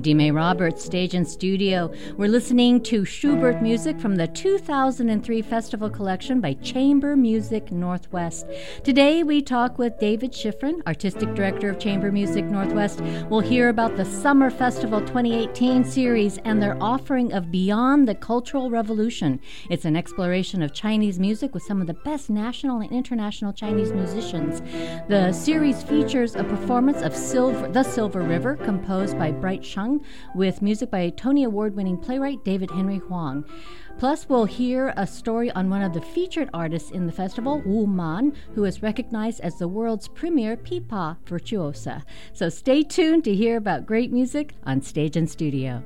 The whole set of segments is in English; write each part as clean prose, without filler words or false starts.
Dee May Roberts, stage and studio. We're listening to Schubert music from the 2003 Festival Collection by Chamber Music Northwest. Today we talk with David Schifrin, Artistic Director of Chamber Music Northwest. We'll hear about the Summer Festival 2018 series and their offering of Beyond the Cultural Revolution. It's an exploration of Chinese music with some of the best national and international Chinese musicians. The series features a performance of The Silver River, composed by Bright Sheng, with music by Tony Award-winning playwright David Henry Hwang. Plus, we'll hear a story on one of the featured artists in the festival, Wu Man, who is recognized as the world's premier pipa virtuosa. So stay tuned to hear about great music on Stage and Studio.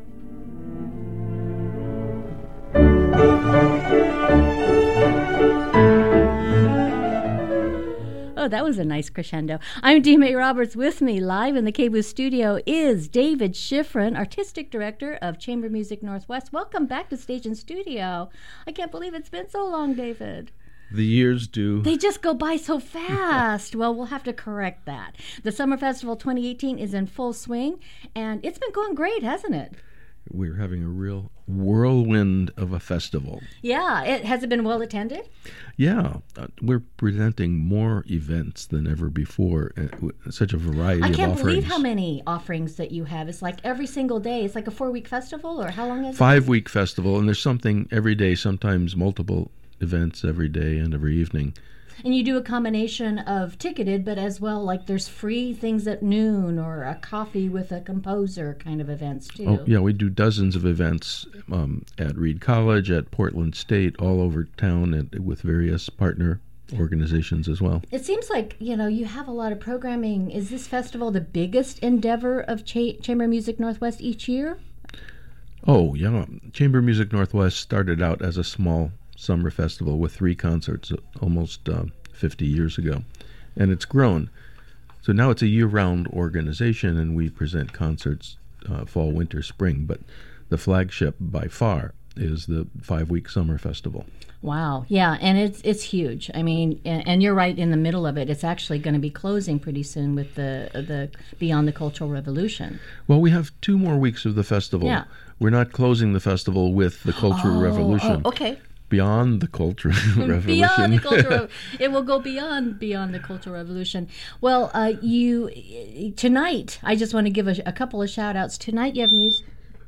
Oh, that was a nice crescendo. I'm Dee May Roberts. With me live in the KBOO studio is David Schifrin, Artistic Director of Chamber Music Northwest. Welcome back to Stage and Studio. I can't believe it's been so long, David. The years do. They just go by so fast. Well, we'll have to correct that. The Summer Festival 2018 is in full swing, and it's been going great, hasn't it? We're having a real whirlwind of a festival. Yeah. Has it been well attended? Yeah. We're presenting more events than ever before. Such a variety of offerings. I can't believe how many offerings that you have. It's like every single day. It's like a 4-week festival, or how long is it? 5-week festival, and there's something every day, sometimes multiple events every day and every evening. And you do a combination of ticketed, but as well, like there's free things at noon or a coffee with a composer kind of events, too. Oh, yeah, we do dozens of events at Reed College, at Portland State, all over town, and with various partner organizations as well. It seems like, you have a lot of programming. Is this festival the biggest endeavor of Chamber Music Northwest each year? Oh, yeah. Chamber Music Northwest started out as a small summer festival with 3 concerts almost 50 years ago, and it's grown. So now it's a year-round organization, and we present concerts fall, winter, spring, but the flagship by far is the 5-week summer festival. Wow. Yeah, and it's huge. I mean, and you're right in the middle of it. It's actually going to be closing pretty soon with the Beyond the Cultural Revolution. Well, we have 2 more weeks of the festival. Yeah. We're not closing the festival with the Cultural Revolution. Oh, okay. Beyond the Cultural Revolution. Beyond the Cultural It will go beyond the Cultural Revolution. Well, tonight, I just want to give a couple of shout-outs. Tonight you have music.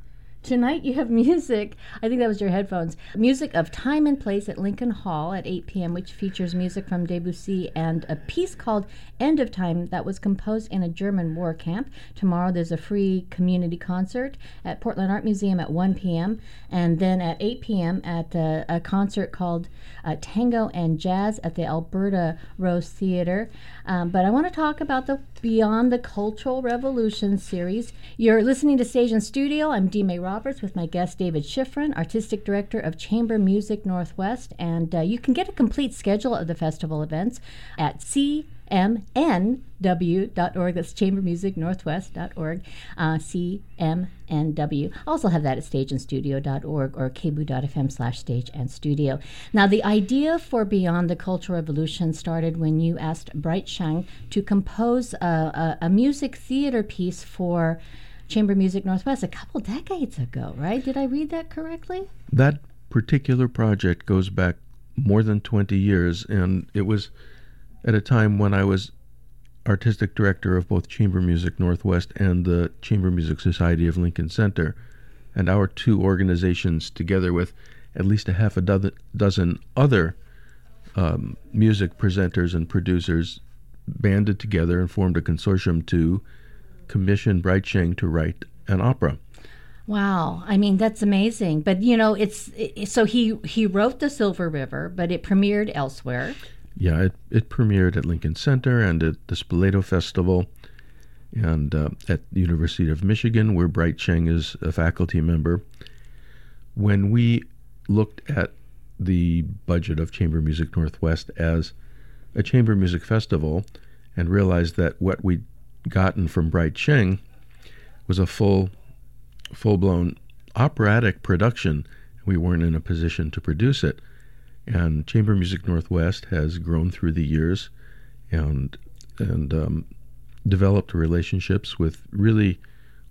I think that was your headphones. Music of Time and Place at Lincoln Hall at 8 p.m., which features music from Debussy and a piece called End of Time that was composed in a German war camp. Tomorrow there's a free community concert at Portland Art Museum at 1 p.m. And then at 8 p.m. at a concert called Tango and Jazz at the Alberta Rose Theater. But I want to talk about the Beyond the Cultural Revolution series. You're listening to Stage and Studio. I'm Dee May Roberts with my guest David Schifrin, Artistic Director of Chamber Music Northwest. And you can get a complete schedule of the festival events at cmnw.org. That's chambermusicnorthwest.org. CMNW. Also have that at stageandstudio.org or kboo.fm/stageandstudio. Now, the idea for Beyond the Cultural Revolution started when you asked Bright Sheng to compose a music theater piece for Chamber Music Northwest a couple decades ago, right? Did I read that correctly? That particular project goes back more than 20 years, and it was at a time when I was artistic director of both Chamber Music Northwest and the Chamber Music Society of Lincoln Center. And our 2 organizations, together with at least a half a dozen other music presenters and producers, banded together and formed a consortium to commission Bright Sheng to write an opera. Wow. I mean, that's amazing. But, so he wrote The Silver River, but it premiered elsewhere. Yeah, it premiered at Lincoln Center and at the Spoleto Festival and at the University of Michigan, where Bright Sheng is a faculty member. When we looked at the budget of Chamber Music Northwest as a chamber music festival and realized that what we'd gotten from Bright Sheng was a full-blown operatic production, we weren't in a position to produce it. And Chamber Music Northwest has grown through the years and developed relationships with really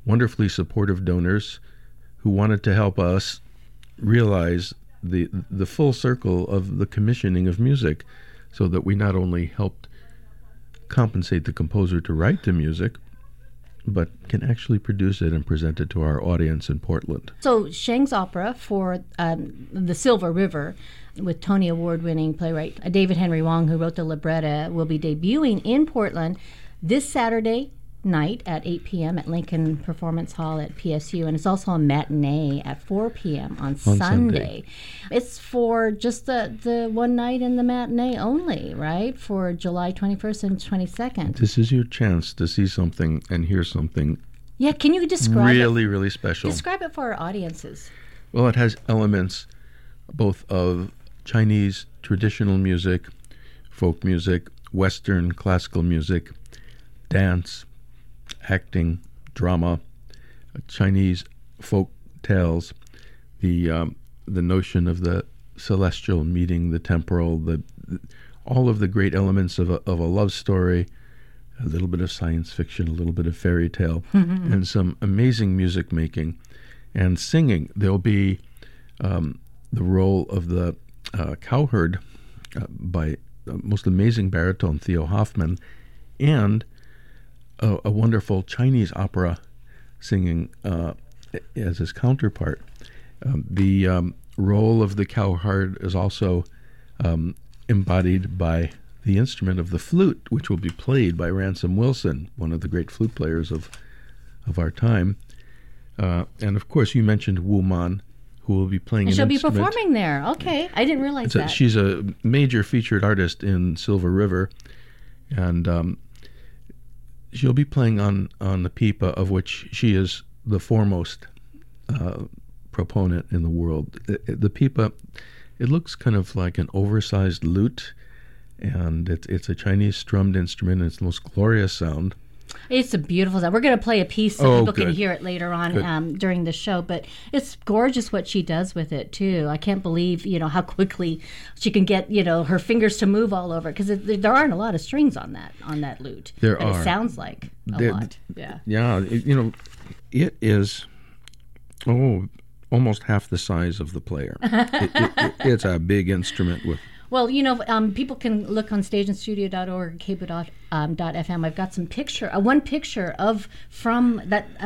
wonderfully supportive donors who wanted to help us realize the full circle of the commissioning of music, so that we not only helped compensate the composer to write the music, but can actually produce it and present it to our audience in Portland. So Sheng's opera for the Silver River, with Tony Award-winning playwright David Henry Wong, who wrote the libretto, will be debuting in Portland this Saturday night at 8 p.m. at Lincoln Performance Hall at PSU, and it's also a matinee at 4 p.m. on Sunday. It's for just the one night in the matinee only, right? For July 21st and 22nd. This is your chance to see something and hear something. Yeah, can you describe really special? Describe it for our audiences. Well, it has elements both of Chinese traditional music, folk music, Western classical music, dance, acting, drama, Chinese folk tales, the notion of the celestial meeting the temporal, all of the great elements of a love story, a little bit of science fiction, a little bit of fairy tale, and some amazing music making and singing. There'll be the role of the cowherd by the most amazing baritone Theo Hoffman, and a wonderful Chinese opera singing as his counterpart. The role of the cowherd is also embodied by the instrument of the flute, which will be played by Ransom Wilson, one of the great flute players of our time. And of course, you mentioned Wu Man, who will be playing an instrument. She'll be performing there. Okay, I didn't realize that. She's a major featured artist in Silver River, and she'll be playing on the pipa, of which she is the foremost proponent in the world. The pipa, it looks kind of like an oversized lute, and it's a Chinese strummed instrument, and it's the most glorious sound. It's a beautiful sound. We're going to play a piece so people can hear it later on during the show, but it's gorgeous what she does with it, too. I can't believe, how quickly she can get, her fingers to move all over, because there aren't a lot of strings on that lute. There are. It sounds like a lot. Yeah. Yeah, it is, almost half the size of the player. It's a big instrument with... Well, people can look on stageandstudio.org, KBOO.FM. I've got some one picture from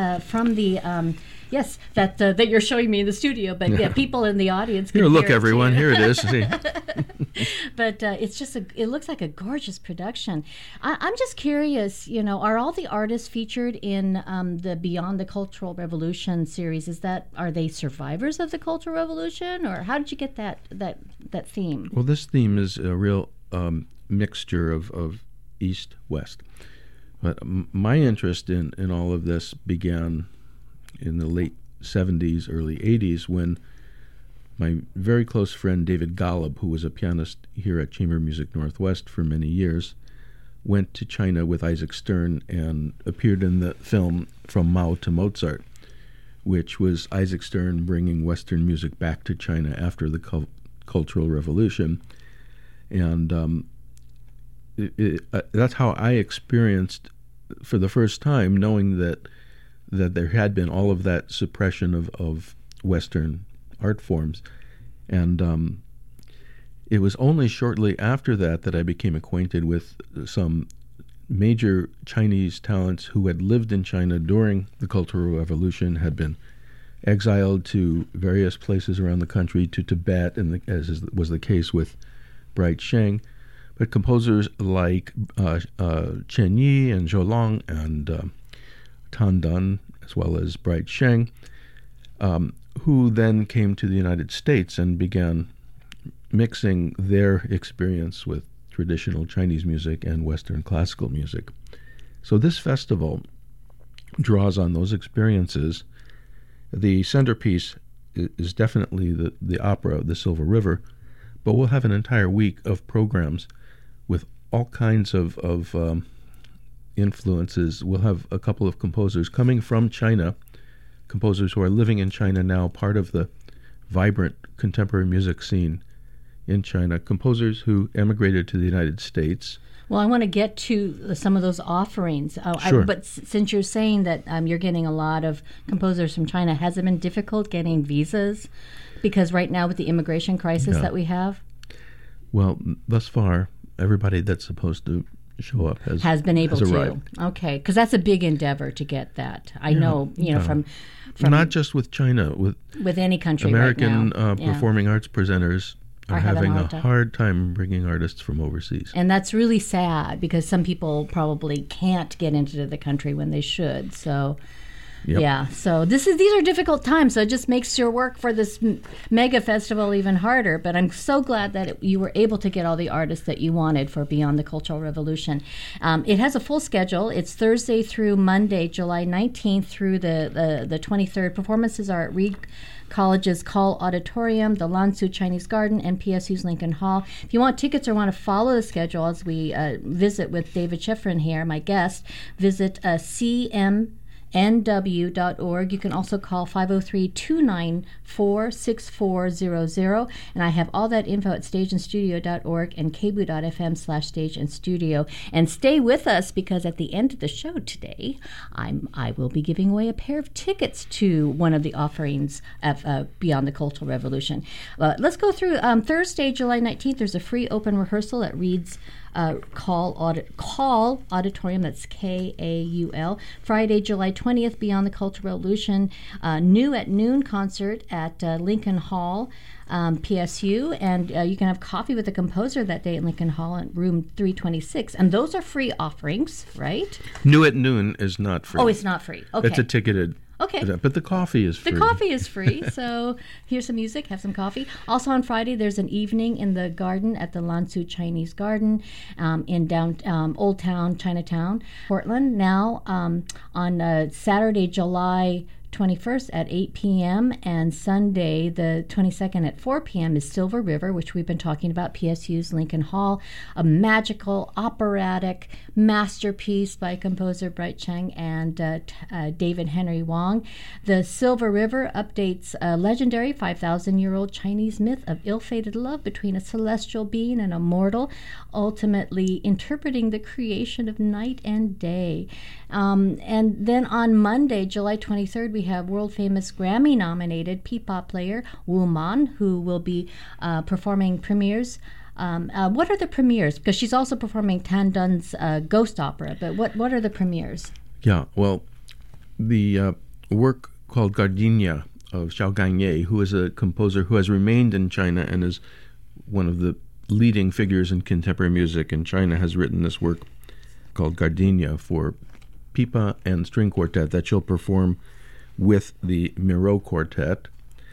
the yes, that you're showing me in the studio. But yeah, people in the audience can Here, look, hear everyone. Here it is. See. But it's it looks like a gorgeous production. I'm just curious, are all the artists featured in the Beyond the Cultural Revolution series? Are they survivors of the Cultural Revolution, or how did you get that theme? Well, this theme is a real mixture of East-West. But my interest in all of this began in the late 70s, early 80s, when my very close friend David Golub, who was a pianist here at Chamber Music Northwest for many years, went to China with Isaac Stern and appeared in the film From Mao to Mozart, which was Isaac Stern bringing Western music back to China after the Cultural Revolution. And that's how I experienced, for the first time, knowing that there had been all of that suppression of Western art forms. And it was only shortly after that I became acquainted with some major Chinese talents who had lived in China during the Cultural Revolution, had been exiled to various places around the country, to Tibet, as was the case with Bright Sheng, but composers like Chen Yi and Zhou Long and Tan Dun, as well as Bright Sheng, who then came to the United States and began mixing their experience with traditional Chinese music and Western classical music. So this festival draws on those experiences. The centerpiece is definitely the opera, The Silver River, but we'll have an entire week of programs with all kinds of influences. We'll have a couple of composers coming from China, composers who are living in China now, part of the vibrant contemporary music scene in China, composers who emigrated to the United States. Well, I want to get to some of those offerings. Sure. But since you're saying that you're getting a lot of composers from China, has it been difficult getting visas? Because right now with the immigration crisis that we have? Well, thus far, everybody that's supposed to show up has been able to. arrived. Okay, because that's a big endeavor to get that. I know, from not just with China, with any country American right now. performing arts presenters are having a time. hard time bringing artists from overseas. And that's really sad because some people probably can't get into the country when they should. So, yeah. So these are difficult times. So it just makes your work for this mega festival even harder. But I'm so glad that you were able to get all the artists that you wanted for Beyond the Cultural Revolution. It has a full schedule. It's Thursday through Monday, July 19th through the 23rd. Performances are at Reed College's Call Auditorium, the Lanzhou Chinese Garden, and PSU's Lincoln Hall. If you want tickets or want to follow the schedule as we visit with David Schifrin here, my guest, visit cmnw.org. You can also call 503-294-6400. And I have all that info at stageandstudio.org and kbu.fm/stageandstudio. And stay with us because at the end of the show today, I will be giving away a pair of tickets to one of the offerings of Beyond the Cultural Revolution. Let's go through Thursday, July 19th. There's a free open rehearsal at Reed's Call Auditorium, that's KAUL. Friday, July 20th, Beyond the Cultural Revolution, New at Noon concert at Lincoln Hall, PSU, and you can have coffee with the composer that day at Lincoln Hall in room 326. And those are free offerings, right? New at Noon is not free. Oh, it's not free. Okay. It's a ticketed. Okay. But the coffee is free. The coffee is free, so here's some music, have some coffee. Also on Friday, there's an evening in the garden at the Lanzhou Chinese Garden in Old Town, Chinatown, Portland. Now on Saturday, July 21st at 8 p.m. and Sunday, the 22nd at 4 p.m. is Silver River, which we've been talking about, PSU's Lincoln Hall, a magical, operatic masterpiece by composer Bright Cheng and David Henry Wong. The Silver River updates a legendary 5,000-year-old Chinese myth of ill-fated love between a celestial being and a mortal, ultimately interpreting the creation of night and day. And then on Monday, July 23rd, we have world-famous Grammy-nominated P-pop player Wu Man, who will be performing premieres. What are the premieres? Because she's also performing Tan Dun's Ghost Opera, but what are the premieres? Yeah, well, the work called Gardenia of Xiao Ganye, who is a composer who has remained in China and is one of the leading figures in contemporary music in China, has written this work called Gardenia for pipa and string quartet that she'll perform with the Miro Quartet.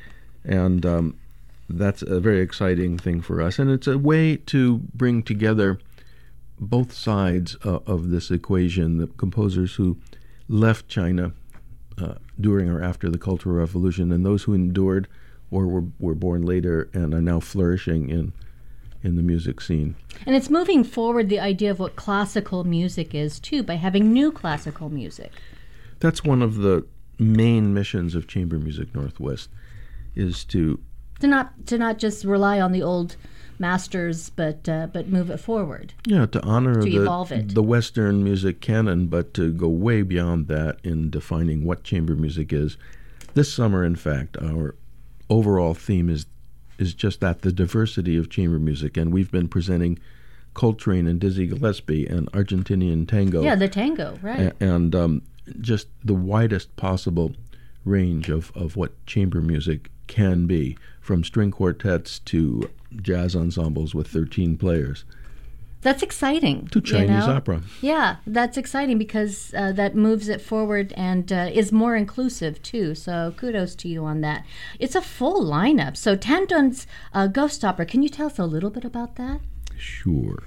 And that's a very exciting thing for us. And it's a way to bring together both sides of this equation, the composers who left China during or after the Cultural Revolution and those who endured or were born later and are now flourishing in the music scene. And it's moving forward the idea of what classical music is, too, by having new classical music. That's one of the main missions of Chamber Music Northwest, is to not just rely on the old masters, but move it forward. Yeah, to honor evolve it. The Western music canon, but to go way beyond that in defining what chamber music is. This summer, in fact, our overall theme is just that, the diversity of chamber music. And we've been presenting Coltrane and Dizzy Gillespie and Argentinian tango. Yeah, the tango, right. And just the widest possible range of what chamber music can be, from string quartets to jazz ensembles with 13 players. That's exciting. To Chinese opera. Yeah, that's exciting because that moves it forward and is more inclusive, too. So kudos to you on that. It's a full lineup. So Tan Dun's Ghost Opera, can you tell us a little bit about that? Sure.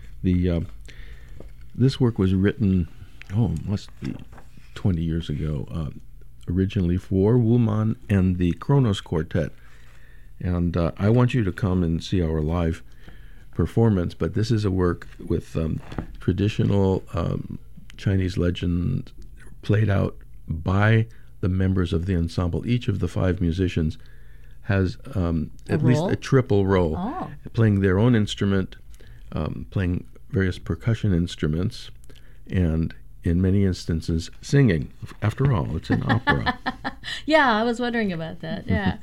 This work was written, must be 20 years ago, originally for Wu Man and the Kronos Quartet. And I want you to come and see our live performance, but this is a work with traditional Chinese legends played out by the members of the ensemble. Each of the 5 musicians has at least a triple role, playing their own instrument, playing various percussion instruments, and in many instances singing. After all, it's an opera. Yeah, I was wondering about that. Yeah.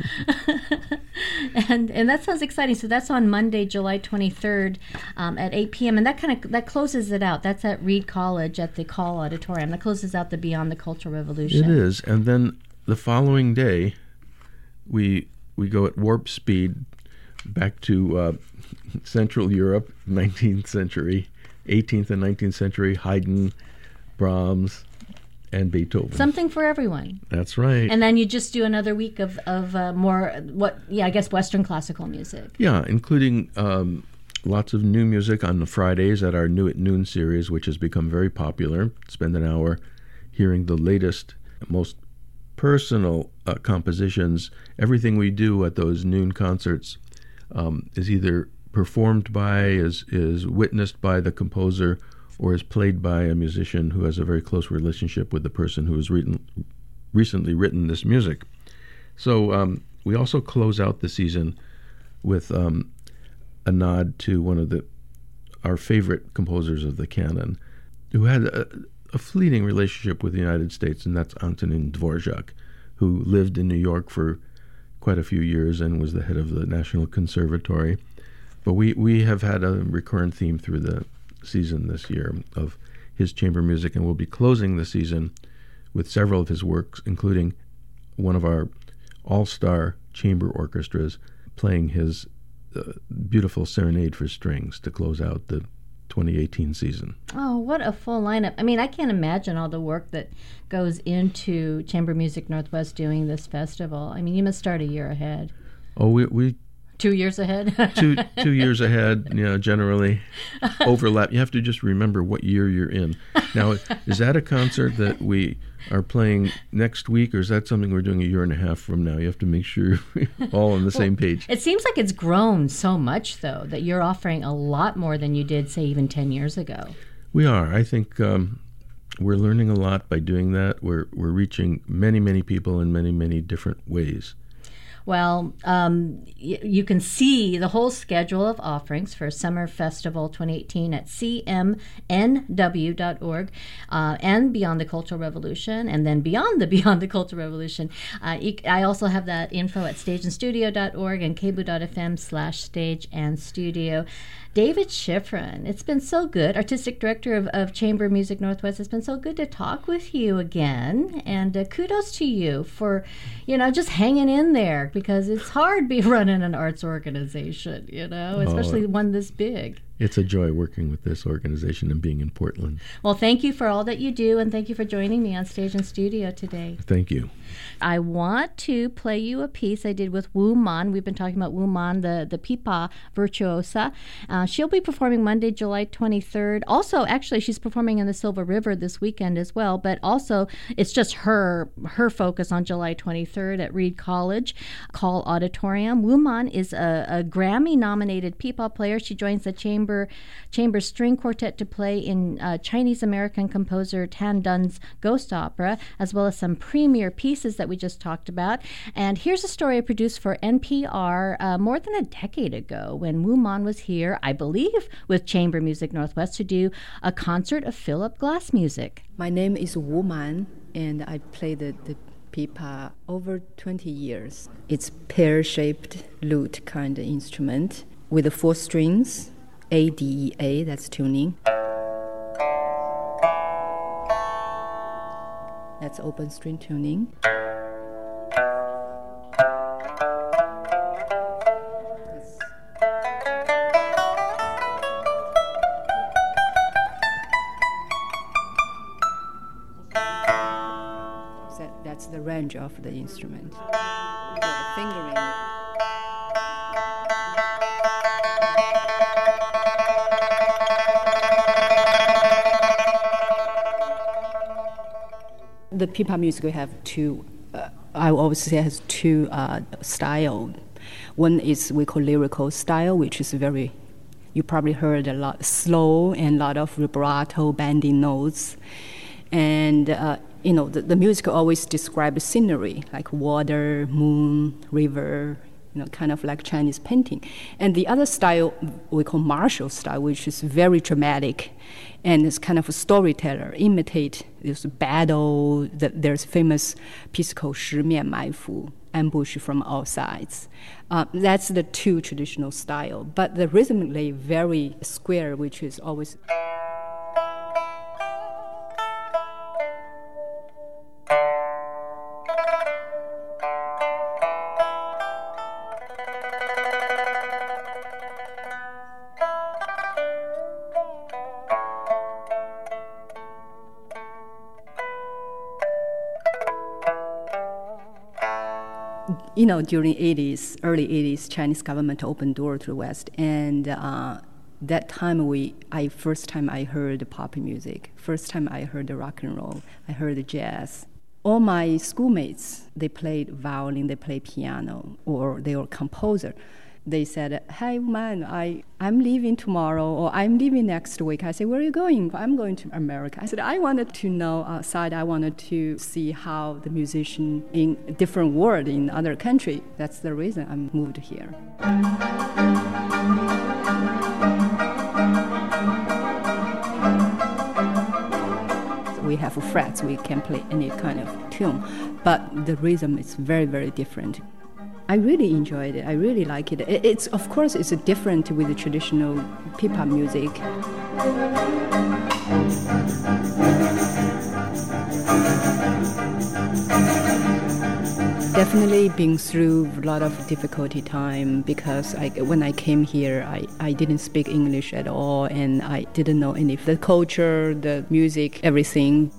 and that sounds exciting. So that's on Monday, July 23rd at 8 p.m. And that closes it out. That's at Reed College at the Call Auditorium. That closes out the Beyond the Cultural Revolution. It is. And then the following day, we go at warp speed back to Central Europe, 19th century, 18th and 19th century, Haydn, Brahms, and Beethoven. Something for everyone. That's right. And then you just do another week of more, I guess Western classical music. Yeah, including lots of new music on the Fridays at our New at Noon series, which has become very popular. Spend an hour hearing the latest, most personal compositions. Everything we do at those noon concerts is either performed by, is witnessed by the composer, or is played by a musician who has a very close relationship with the person who has recently written this music. So we also close out the season with a nod to one of our favorite composers of the canon, who had a fleeting relationship with the United States, and that's Antonin Dvorak, who lived in New York for quite a few years and was the head of the National Conservatory. But we have had a recurrent theme through the season this year of his chamber music, and we'll be closing the season with several of his works, including one of our all-star chamber orchestras playing his beautiful Serenade for Strings to close out the 2018 season. Oh, what a full lineup. I mean, I can't imagine all the work that goes into Chamber Music Northwest doing this festival. I mean, you must start a year ahead. Oh, we 2 years ahead? 2 years ahead, generally overlap. You have to just remember what year you're in. Now, is that a concert that we are playing next week, or is that something we're doing a year and a half from now? You have to make sure you're all on the same page. It seems like it's grown so much, though, that you're offering a lot more than you did, say, even 10 years ago. We are. I think we're learning a lot by doing that. We're reaching many, many people in many, many different ways. Well, you can see the whole schedule of offerings for Summer Festival 2018 at cmnw.org and Beyond the Cultural Revolution, and then Beyond the Cultural Revolution. I also have that info at stageandstudio.org and kbu.fm/stageandstudio. David Schifrin, it's been so good, Artistic Director of Chamber Music Northwest. It's been so good to talk with you again, and kudos to you for, just hanging in there, because it's hard be running an arts organization, especially one this big. It's a joy working with this organization and being in Portland. Well, thank you for all that you do, and thank you for joining me on Stage and Studio today. Thank you. I want to play you a piece I did with Wu Man. We've been talking about Wu Man, the pipa virtuosa. She'll be performing Monday, July 23rd. Also, actually, she's performing in the Silver River this weekend as well, but also it's just her focus on July 23rd at Reed College, Call Auditorium. Wu Man is a Grammy-nominated pipa player. She joins the Chamber String Quartet to play in Chinese-American composer Tan Dun's Ghost Opera, as well as some premier pieces that we just talked about. And here's a story I produced for NPR more than a decade ago when Wu Man was here, I believe, with Chamber Music Northwest to do a concert of Philip Glass music. My name is Wu Man, and I play the pipa over 20 years. It's pear-shaped lute kind of instrument with the 4 strings. A, D, E, A, that's tuning. That's open string tuning. That's the range of the instrument. The fingering. The pipa music we have two, I always say it has two styles. One is we call lyrical style, which is very, you probably heard a lot slow and a lot of vibrato bending notes. And, the music always describes scenery, like water, moon, river, kind of like Chinese painting. And the other style we call martial style, which is very dramatic, and it's kind of a storyteller, imitate this battle. There's a famous piece called 十面埋伏, ambush from all sides. That's the two traditional style, but the rhythmically very square, which is always... During early 80s, Chinese government opened door to the West, and that time first time I heard pop music, first time I heard the rock and roll, I heard the jazz. All my schoolmates, they played violin, they played piano, or they were composer. They said, "Hey, man, I'm leaving tomorrow, or I'm leaving next week." I said, "Where are you going?" "I'm going to America." I said, "I wanted to know outside. I wanted to see how the musician in a different world, in other country. That's the reason I moved here." We have frets. We can play any kind of tune, but the rhythm is very, very different. I really enjoyed it. I really like it. It's of course it's different with the traditional pipa music. Definitely been through a lot of difficulty time because when I came here, I didn't speak English at all, and I didn't know any of the culture, the music, everything.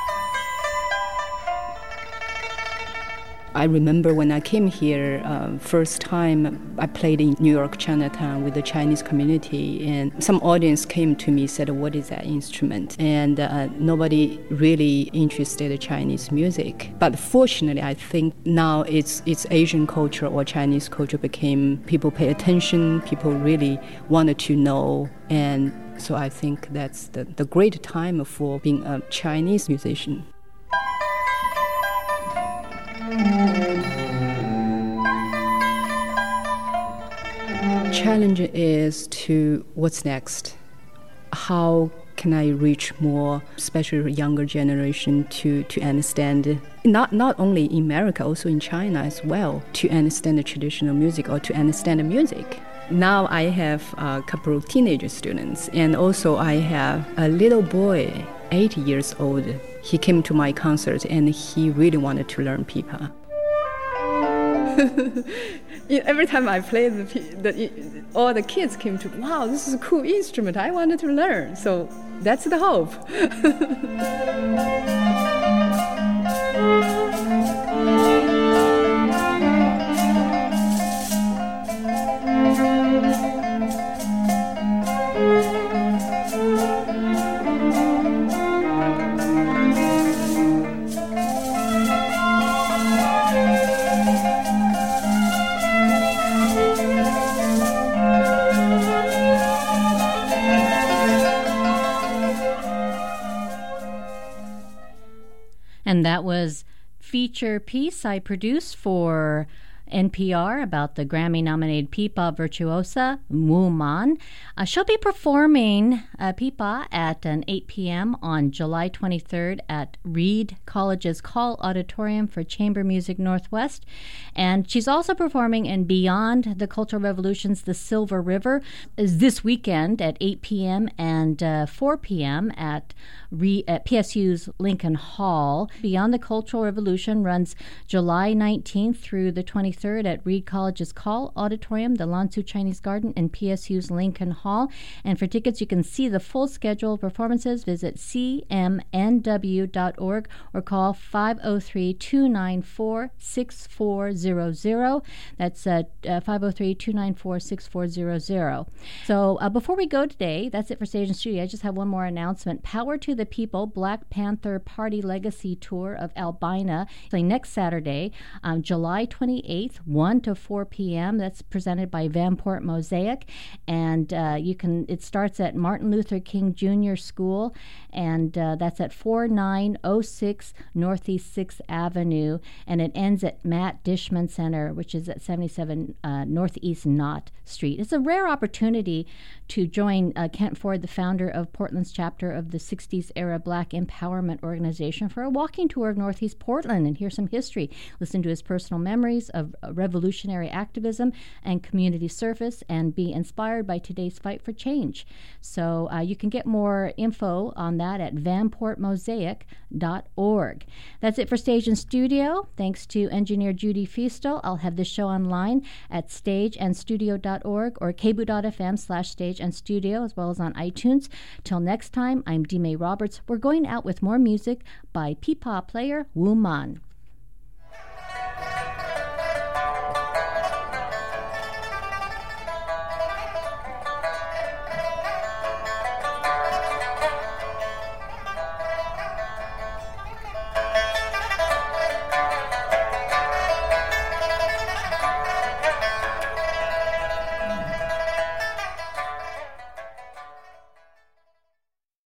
I remember when I came here, first time I played in New York Chinatown with the Chinese community, and some audience came to me and said, "What is that instrument?" And nobody really interested in Chinese music. But fortunately, I think now it's Asian culture or Chinese culture became, people pay attention, people really wanted to know, and so I think that's the great time for being a Chinese musician. Challenge is to what's next. How can I reach more, especially younger generation, to understand, not only in America, also in China as well, to understand the traditional music or to understand the music. Now I have a couple of teenage students, and also I have a little boy, 8 years old. He came to my concert and he really wanted to learn pipa. Every time I play all the kids came to, "Wow, this is a cool instrument. I wanted to learn." So that's the hope. And that was feature piece I produced for NPR about the Grammy-nominated pipa virtuosa, Wu Man. She'll be performing pipa at an 8 p.m. on July 23rd at Reed College's Call Auditorium for Chamber Music Northwest. And she's also performing in Beyond the Cultural Revolution's The Silver River is this weekend at 8 p.m. and 4 p.m. at PSU's Lincoln Hall. Beyond the Cultural Revolution runs July 19th through the 23rd at Reed College's Call Auditorium, the Lansu Chinese Garden, and PSU's Lincoln Hall. And for tickets, you can see the full schedule of performances. Visit cmnw.org or call 503-294-6400. That's 503-294-6400. So before we go today, that's it for Stage and Studio. I just have one more announcement. Power to the People, Black Panther Party Legacy Tour of Albina, next Saturday, July 28th. 8th, 1 to 4 p.m. That's presented by Vanport Mosaic, and it starts at Martin Luther King Jr. School, and that's at 4906 Northeast 6th Avenue, and it ends at Matt Dishman Center, which is at 77 Northeast Knott Street. It's a rare opportunity to join Kent Ford, the founder of Portland's chapter of the 60s era Black Empowerment Organization, for a walking tour of Northeast Portland and hear some history. Listen to his personal memories of revolutionary activism and community service, and be inspired by today's fight for change. So you can get more info on that at vanportmosaic.org. That's it for Stage and Studio. Thanks to engineer Judy Feastel. I'll have this show online at stageandstudio.org or kboo.fm/stageandstudio, as well as on iTunes. Till next time, I'm Dime Roberts. We're going out with more music by Peepaw player Wu Man.